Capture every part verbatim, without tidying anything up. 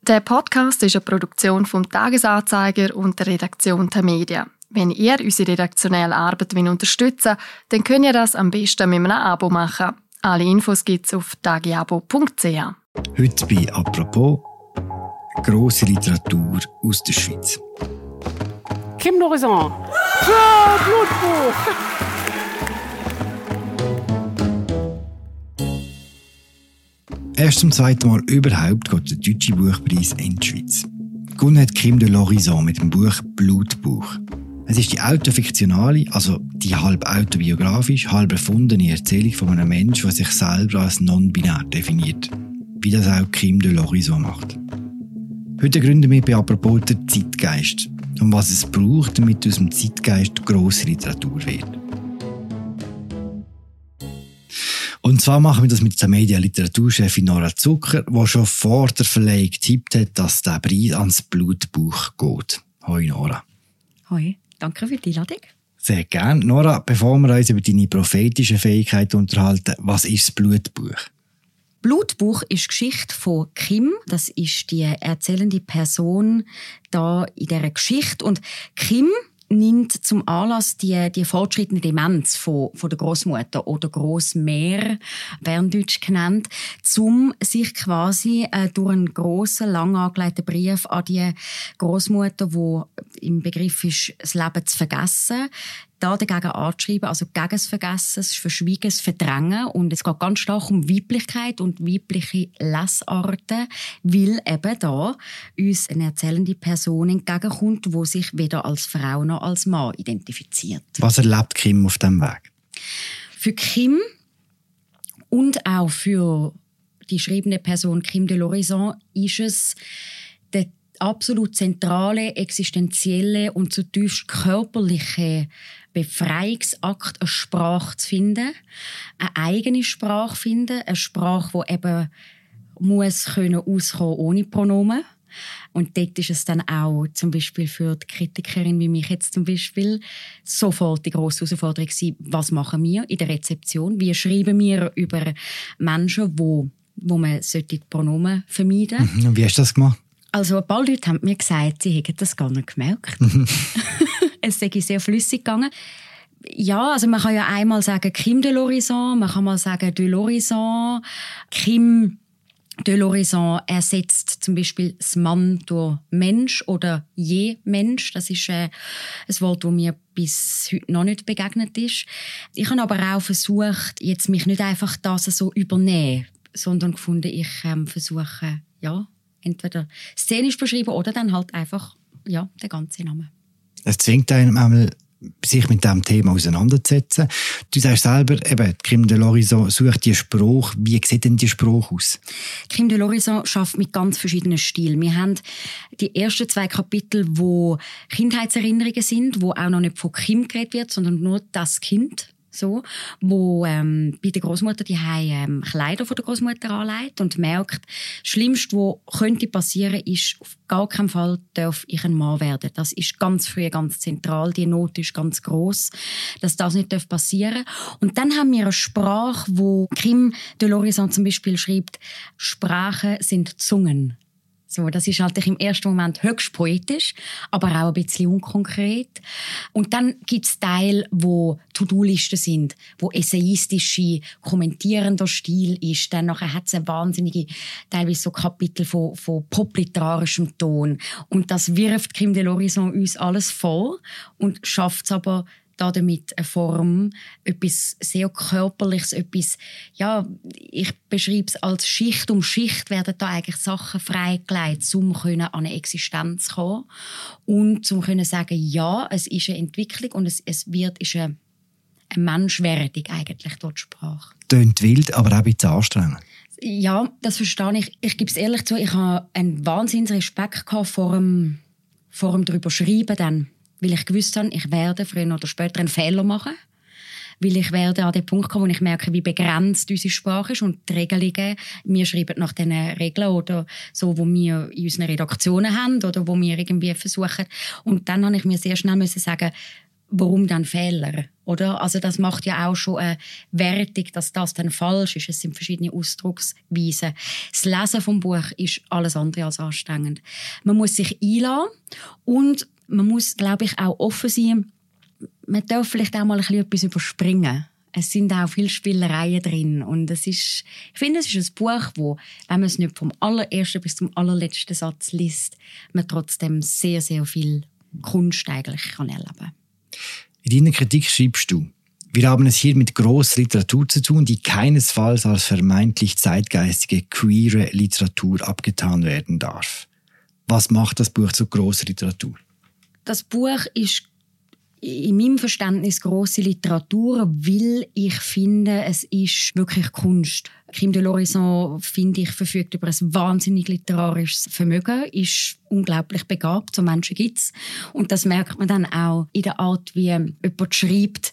Der Podcast ist eine Produktion vom Tagesanzeiger und der Redaktion Tamedia. Wenn ihr unsere redaktionelle Arbeit unterstützen wollt, dann könnt ihr das am besten mit einem Abo machen. Alle Infos gibt es auf tagiabo punkt c h. Heute bei «Apropos» grosse Literatur aus der Schweiz. Crime d'Horizon. Ah, Blutbuch. Erst zum zweiten Mal überhaupt geht der Deutsche Buchpreis in die Schweiz. Gewonnen hat Crime d'Horizon mit dem Buch «Blutbuch». Es ist die autofiktionale, also die halb autobiografisch, halb erfundene Erzählung von einem Menschen, der sich selber als non-binär definiert. Wie das auch Crime d'Horizon macht. Heute gründen wir bei «Apropos» den Zeitgeist. Und was es braucht, damit aus dem Zeitgeist grosse Literatur wird. Und zwar machen wir das mit der Media-Literaturchefin Nora Zucker, die schon vor der Verleihung getippt hat, dass der Preis ans Blutbuch geht. Hoi Nora. Hoi, danke für die Einladung. Sehr gerne. Nora, bevor wir uns über deine prophetischen Fähigkeiten unterhalten, was ist das Blutbuch? Blutbuch ist die Geschichte von Kim. Das ist die erzählende Person da in dieser Geschichte. Und Kim nimmt zum Anlass die, die fortschrittende Demenz von, von der Großmutter oder Großmär, Berndeutsch genannt, um sich quasi äh, durch einen grossen, lang angelegten Brief an die Großmutter, die im Begriff ist, das Leben zu vergessen, da dagegen anzuschreiben, also gegen das Vergessen, das Verschwiegen, das Verdrängen. Und es geht ganz stark um Weiblichkeit und weibliche Lesarten, weil eben da uns eine erzählende Person entgegenkommt, die sich weder als Frau noch als Mann identifiziert. Was erlebt Kim auf diesem Weg? Für Kim und auch für die schreibende Person Kim d'Horizon ist es der absolut zentrale, existenzielle und zutiefst körperliche Befreiungsakt, eine Sprache zu finden, eine eigene Sprache zu finden, eine Sprache, die eben muss können auskommen ohne Pronomen. Und dort ist es dann auch zum Beispiel für die Kritikerin wie mich jetzt zum Beispiel sofort die grosse Herausforderung gewesen, was machen wir in der Rezeption? Wie schreiben wir über Menschen, wo, wo man die Pronomen vermeiden sollte? Und wie hast du das gemacht? Also ein paar Leute haben mir gesagt, sie hätten das gar nicht gemerkt. Es sei sehr flüssig gegangen. Ja, also man kann ja einmal sagen Kim d'Horizon, man kann mal sagen d'Horizon. Kim d'Horizon ersetzt zum Beispiel das Mann durch Mensch oder je Mensch. Das ist äh, ein Wort, das mir bis heute noch nicht begegnet ist. Ich habe aber auch versucht, jetzt mich nicht einfach das so übernehmen, sondern gefunden, ich ähm, versuche, ja, entweder szenisch beschreiben oder dann halt einfach ja, den ganzen Namen. Es zwingt einem einmal, sich mit diesem Thema auseinanderzusetzen. Du sagst selber, eben, Crime d'Horizon sucht die Sprache. Wie sieht denn die Sprache aus? Crime d'Horizon arbeitet mit ganz verschiedenen Stilen. Wir haben die ersten zwei Kapitel, wo Kindheitserinnerungen sind, wo auch noch nicht von Kim geredet wird, sondern nur das Kind. So, wo ähm, bei der Großmutter die ähm, Kleider von der Großmutter anlegt und merkt, das Schlimmste, was könnte passieren, ist, auf gar keinen Fall darf ich ein Mann werden. Das ist ganz früh ganz zentral. Die Not ist ganz gross, dass das nicht passieren darf. Und dann haben wir eine Sprache, wo Kim d'Horizon zum Beispiel schreibt, Sprachen sind Zungen. So, das ist halt im ersten Moment höchst poetisch, aber auch ein bisschen unkonkret. Und dann gibt's Teile, wo To-Do-Listen sind, wo essayistische, kommentierender Stil ist. Dann nachher hat's eine wahnsinnige, teilweise so Kapitel von, von popliterarischem Ton. Und das wirft Kim d'Horizon uns alles vor und schafft's aber damit eine Form, etwas sehr Körperliches, etwas, ja, ich beschreibe es als Schicht um Schicht werden da eigentlich Sachen freigelegt, um an eine Existenz zu kommen und um zu sagen, ja, es ist eine Entwicklung und es, es wird, ist eine, eine Menschwerdung eigentlich dort die Sprache. Tönt wild, aber auch ein bisschen anstrengend. Ja, das verstehe ich. Ich gebe es ehrlich zu, ich habe einen wahnsinnigen Respekt gehabt vor dem, vor dem darüber schreiben dann. Weil ich gewusst habe, ich werde früher oder später einen Fehler machen. Weil ich werde an den Punkt kommen, wo ich merke, wie begrenzt unsere Sprache ist und die Regelungen, wir schreiben nach diesen Regeln oder so, wo wir in unseren Redaktionen haben oder wo wir irgendwie versuchen. Und dann habe ich mir sehr schnell müssen sagen, warum dann Fehler? Oder? Also das macht ja auch schon eine Wertung, dass das dann falsch ist. Es sind verschiedene Ausdrucksweisen. Das Lesen vom Buch ist alles andere als anstrengend. Man muss sich einlassen und man muss, glaube ich, auch offen sein. Man darf vielleicht auch mal ein bisschen etwas überspringen. Es sind auch viele Spielereien drin. Und es ist, ich finde, es ist ein Buch, wo, wenn man es nicht vom allerersten bis zum allerletzten Satz liest, man trotzdem sehr, sehr viel Kunst eigentlich kann erleben kann. In deiner Kritik schreibst du, wir haben es hier mit grosser Literatur zu tun, die keinesfalls als vermeintlich zeitgeistige, queere Literatur abgetan werden darf. Was macht das Buch zu grosser Literatur? Das Buch ist in meinem Verständnis grosse Literatur, weil ich finde, es ist wirklich Kunst. Kim de l'Horizon, finde ich, verfügt über ein wahnsinnig literarisches Vermögen, ist unglaublich begabt, so Menschen gibt's. Und das merkt man dann auch in der Art, wie jemand schreibt.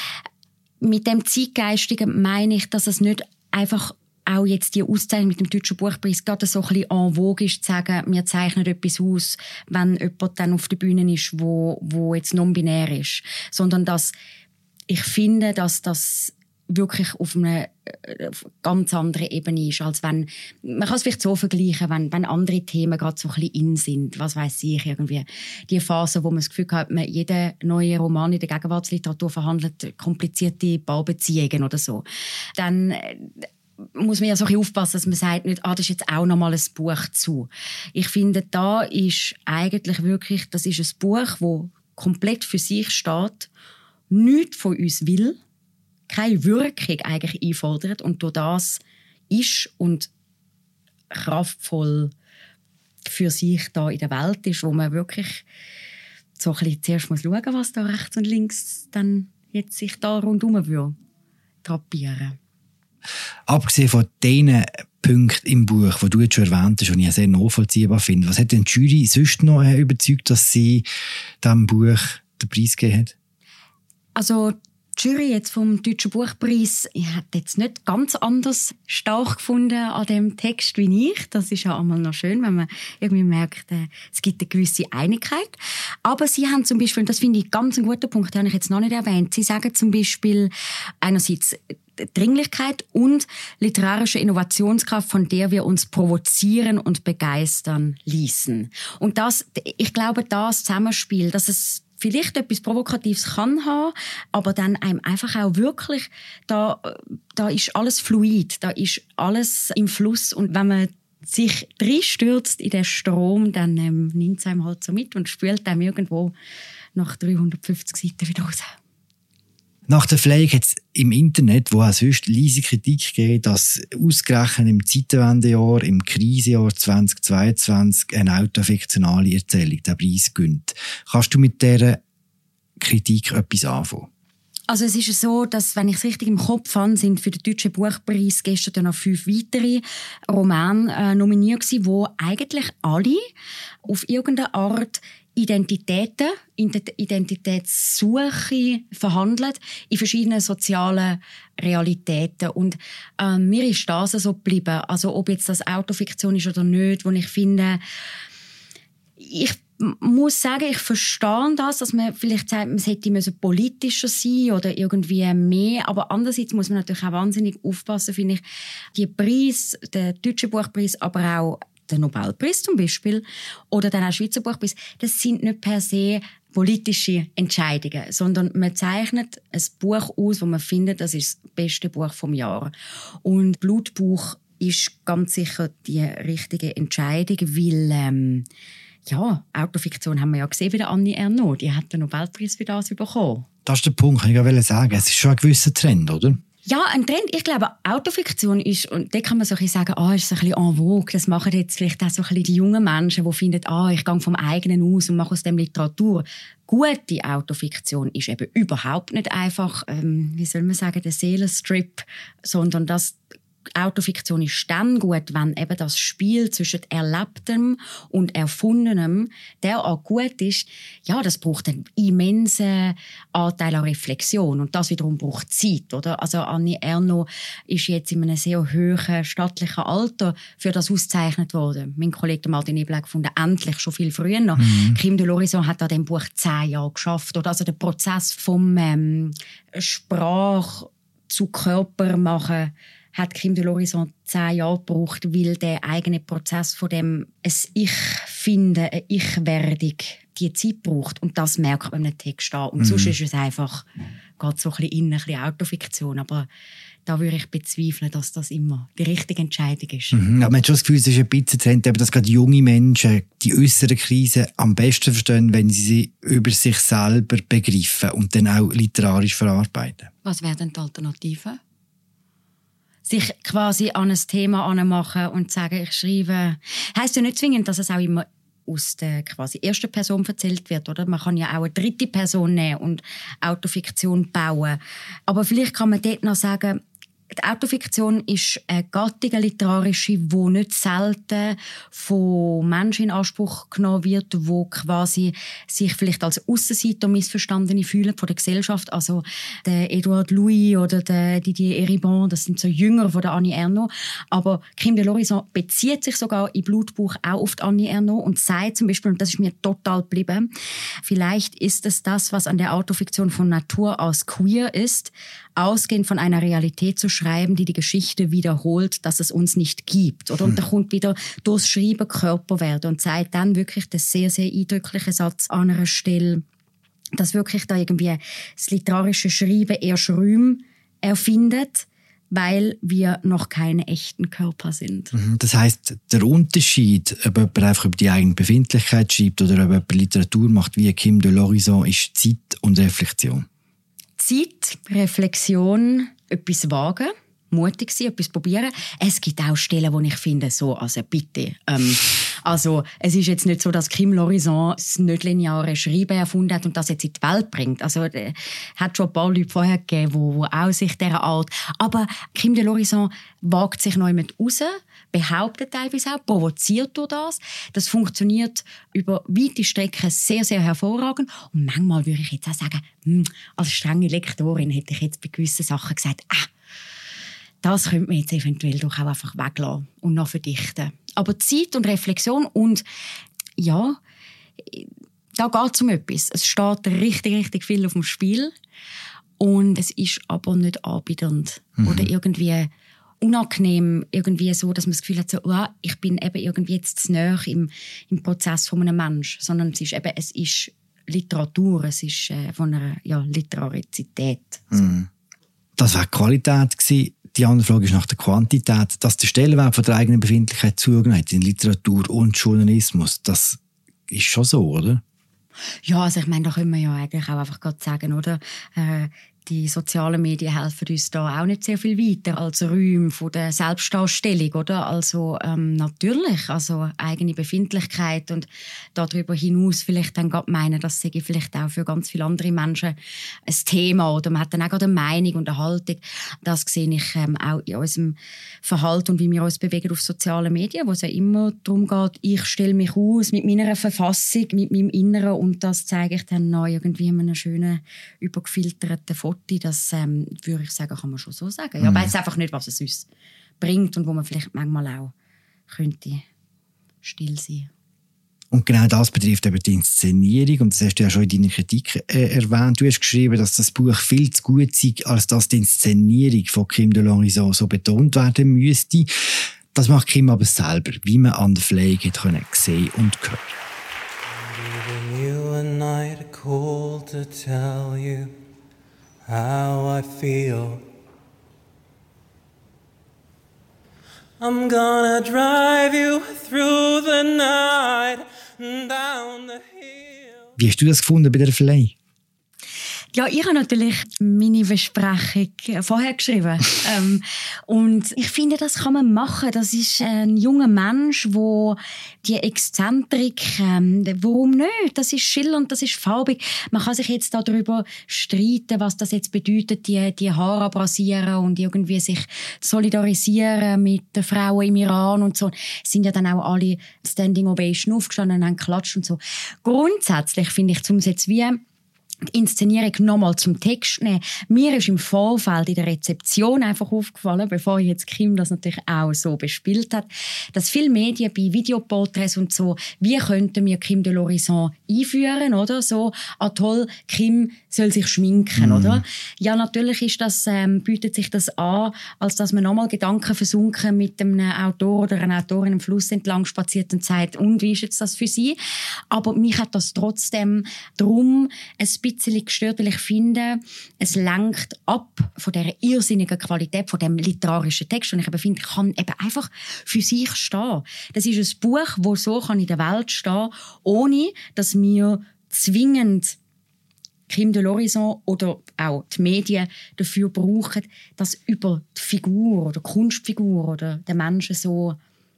Mit dem Zeitgeistigen meine ich, dass es nicht einfach auch jetzt die Auszeichnung mit dem Deutschen Buchpreis gerade so ein bisschen en vogue ist, zu sagen, wir zeichnen etwas aus, wenn jemand dann auf der Bühne ist, wo, wo jetzt non-binär ist. Sondern dass ich finde, dass das wirklich auf einer ganz anderen Ebene ist, als wenn, man kann es vielleicht so vergleichen, wenn, wenn andere Themen gerade so ein bisschen in sind, was weiss ich, irgendwie die Phase, wo man das Gefühl hat, man jeden neuen Roman in der Gegenwartsliteratur verhandelt komplizierte Paarbeziehungen oder so. Dann muss man ja so ein bisschen aufpassen, dass man sagt, nicht, ah, das ist jetzt auch noch mal ein Buch zu. Ich finde, da ist eigentlich wirklich, das ist ein Buch, das komplett für sich steht, nichts von uns will, keine Wirkung eigentlich einfordert und durch das ist und kraftvoll für sich da in der Welt ist, wo man wirklich so ein bisschen zuerst muss schauen, was da rechts und links dann jetzt sich da rundherum würde drapieren. Abgesehen von den Punkten im Buch, die du jetzt schon erwähnt hast und ich sehr nachvollziehbar finde, was hat denn die Jury sonst noch überzeugt, dass sie diesem Buch den Preis gegeben hat? Also die Jury jetzt vom Deutschen Buchpreis hat jetzt nicht ganz anders stark gefunden an dem Text wie ich. Das ist ja einmal noch schön, wenn man irgendwie merkt, äh, es gibt eine gewisse Einigkeit. Aber sie haben zum Beispiel, und das finde ich ganz ein guter Punkt, den habe ich jetzt noch nicht erwähnt, sie sagen zum Beispiel einerseits Dringlichkeit und literarische Innovationskraft, von der wir uns provozieren und begeistern ließen. Und das, ich glaube, das Zusammenspiel, dass es vielleicht etwas Provokatives kann haben, aber dann einem einfach auch wirklich, da, da ist alles fluid, da ist alles im Fluss und wenn man sich reinstürzt in den Strom, dann ähm, nimmt es einem halt so mit und spült einem irgendwo nach dreihundertfünfzig Seiten wieder raus. Nach der Pflege hat es im Internet, wo auch sonst leise Kritik gegeben, dass ausgerechnet im Zeitenwendejahr, im Krisenjahr zweitausendzweiundzwanzig, eine autofiktionale Erzählung den Preis gönnt. Kannst du mit dieser Kritik etwas anfangen? Also es ist so, dass, wenn ich es richtig im Kopf habe, sind für den Deutschen Buchpreis gestern dann noch fünf weitere Romane äh, nominiert gewesen, wo eigentlich alle auf irgendeine Art Identitäten, Identitätssuche verhandelt in verschiedenen sozialen Realitäten. Und äh, mir ist das so geblieben. Also ob jetzt das Autofiktion ist oder nicht, wo ich finde, ich muss sagen, ich verstehe das, dass man vielleicht sagt, man hätte politischer sein oder irgendwie mehr. Aber andererseits muss man natürlich auch wahnsinnig aufpassen, finde ich, die Preis, der Deutsche Buchpreis, aber auch der Nobelpreis zum Beispiel oder dann auch Schweizer Buchpreis, das sind nicht per se politische Entscheidungen, sondern man zeichnet ein Buch aus, wo man findet, das ist das beste Buch vom Jahr. Und Blutbuch ist ganz sicher die richtige Entscheidung, weil ähm, ja, Autofiktion haben wir ja gesehen bei der Annie Ernaux, die hat den Nobelpreis für das bekommen. Das ist der Punkt, kann ich ja sagen. Es ist schon ein gewisser Trend, oder? Ja, ein Trend. Ich glaube, Autofiktion ist, und da kann man so ein bisschen sagen, ah, ist so ein bisschen en vogue. Das machen jetzt vielleicht auch so ein bisschen die jungen Menschen, die finden, ah, ich gehe vom eigenen aus und mache aus dem Literatur. Gute Autofiktion ist eben überhaupt nicht einfach, ähm, wie soll man sagen, der Seelenstrip, sondern das Autofiktion ist dann gut, wenn eben das Spiel zwischen Erlebtem und Erfundenem derart gut ist. Ja, das braucht einen immensen Anteil an Reflexion und das wiederum braucht Zeit, oder? Also Annie Ernaux ist jetzt in einem sehr hohen stattlichen Alter für das ausgezeichnet worden. Mein Kollege Martin Ebel hat gefunden, endlich, schon viel früher noch. Mhm. Kim de l'Horizon hat an diesem Buch zehn Jahre geschafft, oder? Also der Prozess vom ähm, Sprach zu Körper machen hat Kim de l'Horizon zehn Jahre gebraucht, weil der eigene Prozess von dem ein Ich-Finden, eine Ich-Werdung die Zeit braucht. Und das merkt man im Text an. Und mhm. sonst ist es einfach, geht so ein bisschen in, ein bisschen Autofiktion. Aber da würde ich bezweifeln, dass das immer die richtige Entscheidung ist. Mhm. Aber man hat schon das Gefühl, es ist ein bisschen Trend, dass gerade junge Menschen die äußeren Krisen am besten verstehen, wenn sie sie über sich selber begreifen und dann auch literarisch verarbeiten. Was wären denn die Alternativen? Sich quasi an ein Thema anmachen und sagen, ich schreibe. Heisst ja nicht zwingend, dass es auch immer aus der quasi ersten Person erzählt wird, oder? Man kann ja auch eine dritte Person nehmen und Autofiktion bauen. Aber vielleicht kann man dort noch sagen, die Autofiktion ist eine Gattung, eine literarische, die nicht selten von Menschen in Anspruch genommen wird, die quasi sich vielleicht als Aussenseiter Missverstandene fühlen von der Gesellschaft. Also der Edouard Louis oder der Didier Eribon, das sind so Jünger von der Annie Ernaux. Aber Kim de l'Horizon bezieht sich sogar im Blutbuch auch auf die Annie Ernaux und sagt zum Beispiel, und das ist mir total geblieben, vielleicht ist es das, was an der Autofiktion von Natur aus queer ist, ausgehend von einer Realität zu schreiben, die die Geschichte wiederholt, dass es uns nicht gibt. Oder? Und da kommt wieder durchs Schreiben Körper werden und sagt dann wirklich den sehr, sehr eindrücklichen Satz an einer Stelle, dass wirklich da irgendwie das literarische Schreiben erst Räume erfindet, weil wir noch keine echten Körper sind. Das heisst, der Unterschied, ob jemand einfach über die eigene Befindlichkeit schreibt oder ob jemand Literatur macht, wie Kim de l'Horizon, ist Zeit und Reflexion. Zeit, Reflexion, etwas wagen, mutig sein, etwas probieren. Es gibt auch Stellen, wo ich finde, so, also bitte. Ähm, also, es ist jetzt nicht so, dass Kim de l'Horizon das nicht lineare Schreiben erfunden hat und das jetzt in die Welt bringt. Also, es hat schon ein paar Leute vorher gegeben, wo, wo auch sich dieser Art. Aber Kim de l'Horizon wagt sich noch jemand raus, behauptet teilweise auch, provoziert durch das. Das funktioniert über weite Strecken sehr, sehr hervorragend. Und manchmal würde ich jetzt auch sagen, hm, als strenge Lektorin hätte ich jetzt bei gewissen Sachen gesagt, ah, das könnte man jetzt eventuell doch auch einfach weglassen und noch verdichten. Aber Zeit und Reflexion und ja, da geht es um etwas. Es steht richtig, richtig viel auf dem Spiel und es ist aber nicht anbietend mhm. oder irgendwie unangenehm, irgendwie so, dass man das Gefühl hat, so, oh, ich bin eben irgendwie jetzt zu nahe im, im Prozess von einem Menschen, sondern es ist eben, es ist Literatur, es ist äh, von einer ja, Literarizität. So. Mhm. Das war die Qualität gewesen. Die andere Frage ist nach der Quantität. Dass der Stellenwert von der eigenen Befindlichkeit zugenommen hat in Literatur und Journalismus, das ist schon so, oder? Ja, also ich meine, da können wir ja eigentlich auch einfach gerade sagen, oder? Äh, die sozialen Medien helfen uns da auch nicht sehr viel weiter als Räume von der Selbstdarstellung, oder? Also ähm, natürlich, also eigene Befindlichkeit und darüber hinaus vielleicht dann gerade meinen, das sei vielleicht auch für ganz viele andere Menschen ein Thema oder man hat dann auch gerade eine Meinung und eine Haltung. Das sehe ich ähm, auch in unserem Verhalten und wie wir uns bewegen auf sozialen Medien, wo es ja immer darum geht, ich stelle mich aus mit meiner Verfassung, mit meinem Inneren und das zeige ich dann noch irgendwie in einem schönen, übergefilterten Foto. Das ähm, würde ich sagen, kann man schon so sagen. Ja, mhm. Ich weiss einfach nicht, was es uns bringt und wo man vielleicht manchmal auch könnte still sein. Und genau das betrifft eben die Inszenierung und das hast du ja schon in deiner Kritik äh, erwähnt. Du hast geschrieben, dass das Buch viel zu gut sei, als dass die Inszenierung von Kim de l'Horizon so betont werden müsste. Das macht Kim aber selber, wie man an der Pflege hat können sehen und hören. You a night cold to tell you how I feel. I'm gonna drive you through the night and down the hill. Wie hast du das gefunden bei der Verleih? Ja, ich habe natürlich meine Besprechung vorher geschrieben. ähm, und ich finde, das kann man machen. Das ist ein junger Mensch, der die Exzentrik, ähm, warum nicht? Das ist schillernd, das ist farbig. Man kann sich jetzt darüber streiten, was das jetzt bedeutet, die, die Haare abrasieren und irgendwie sich solidarisieren mit den Frauen im Iran und so. Es sind ja dann auch alle Standing Ovation aufgestanden und haben geklatscht und so. Grundsätzlich finde ich, um es jetzt wie die Inszenierung nochmal zum Text nehmen. Mir ist im Vorfeld in der Rezeption einfach aufgefallen, bevor jetzt Kim das natürlich auch so bespielt hat, dass viele Medien bei Videoporträts und so, wie könnten wir Kim de l'Horizon einführen, oder? So, ah toll, Kim soll sich schminken, mm. oder? Ja, natürlich ist das, ähm, bietet sich das an, als dass man nochmal Gedanken versunken mit einem Autor oder einer Autorin im Fluss entlang spaziert und sagt, und wie ist jetzt das für sie? Aber mich hat das trotzdem drum ein bisschen gestört, weil ich finde, es lenkt ab von dieser irrsinnigen Qualität, von dem literarischen Text. Und ich eben finde, kann eben einfach für sich stehen. Das ist ein Buch, das so kann in der Welt stehen, ohne dass wir zwingend Kim de l'Horizon oder auch die Medien dafür brauchen, dass über die Figur oder die Kunstfigur oder den Menschen so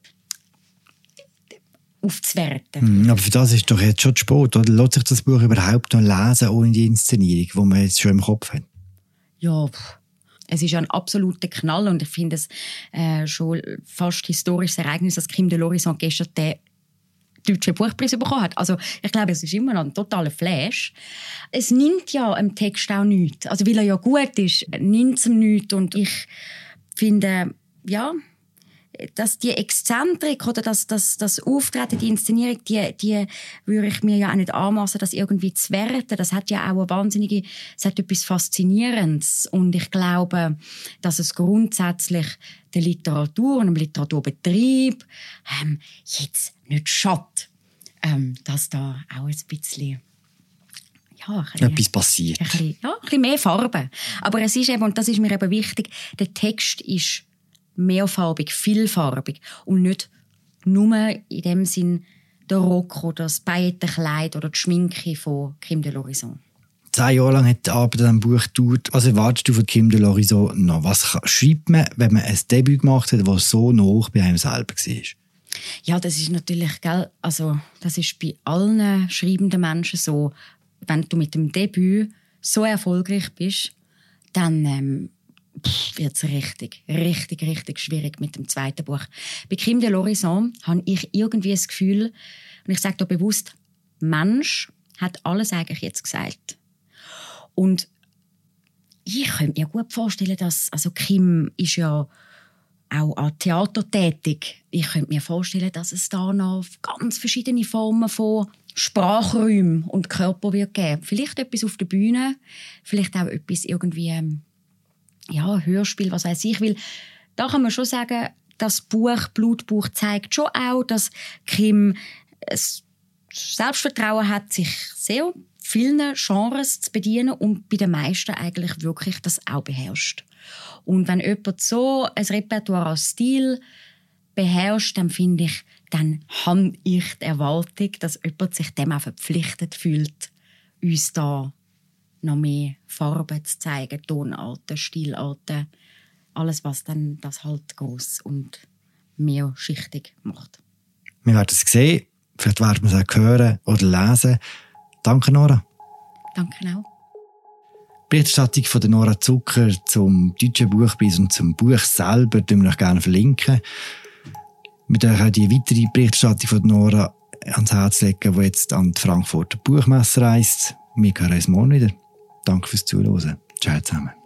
aufzuwerten. Aber für das ist doch jetzt schon zu spät, oder? Lässt sich das Buch überhaupt noch lesen, ohne die Inszenierung, die man jetzt schon im Kopf hat? Ja, es ist ein absoluter Knall und ich finde es äh, schon fast historisches Ereignis, dass Kim de l'Horizon gestern den deutschen Buchpreis bekommen hat. Also ich glaube, es ist immer noch ein totaler Flash. Es nimmt ja im Text auch nichts. Also weil er ja gut ist, nimmt es ihm nichts. Und ich finde, ja, dass die Exzentrik oder das, das, das Auftreten, die Inszenierung, die, die würde ich mir ja auch nicht anmassen, das irgendwie zu werten. Das hat ja auch eine wahnsinnige, es hat etwas Faszinierendes. Und ich glaube, dass es grundsätzlich der Literatur und dem Literaturbetrieb ähm, jetzt nicht schadet, ähm, dass da auch ein bisschen ja, ein bisschen, etwas passiert. Ein bisschen, ja, ein bisschen mehr Farbe. Aber es ist eben, und das ist mir eben wichtig, der Text ist mehrfarbig, vielfarbig und nicht nur in dem Sinn der Rock oder das Pailletenkleid oder die Schminke von Kim de l'Horizon. Zehn Jahre lang hat die Arbeit an diesem Buch gedauert. Was erwartest du von Kim de l'Horizon noch? Was schreibt man, wenn man ein Debüt gemacht hat, das so nah bei einem selber war? Ja, das ist natürlich, gell, also das ist bei allen schreibenden Menschen so, wenn du mit dem Debüt so erfolgreich bist, dann ähm, wird es richtig, richtig, richtig schwierig mit dem zweiten Buch. Bei Kim de l'Horizon habe ich irgendwie das Gefühl, und ich sage da bewusst, Mensch hat alles eigentlich jetzt gesagt. Und ich könnte mir gut vorstellen, dass, also Kim ist ja auch an Theater tätig. Ich könnte mir vorstellen, dass es da noch ganz verschiedene Formen von Sprachräumen und Körper wird geben. Vielleicht etwas auf der Bühne, vielleicht auch etwas irgendwie, ja, Hörspiel, was weiß ich. Weil da kann man schon sagen, das Buch Blutbuch zeigt schon auch, dass Kim es Selbstvertrauen hat, sich sehr vielen Genres zu bedienen und bei den meisten eigentlich wirklich das auch beherrscht. Und wenn jemand so ein Repertoire als Stil beherrscht, dann finde ich, dann habe ich die Erwartung, dass jemand sich dem auch verpflichtet fühlt, uns da noch mehr Farben zu zeigen, Tonarten, Stilarten, alles, was dann das halt gross und mehrschichtig macht. Wir werden es sehen, vielleicht werden wir es auch hören oder lesen. Danke, Nora. Danke auch. Die Berichterstattung von Nora Zucker zum Deutschen Buchpreis und zum Buch selber verlinken wir euch gerne verlinken. Wir dürfen auch die weitere Berichterstattung von Nora ans Herz legen, die jetzt an die Frankfurter Buchmesse reist. Wir hören uns morgen wieder. Danke fürs Zuhören. Ciao zusammen.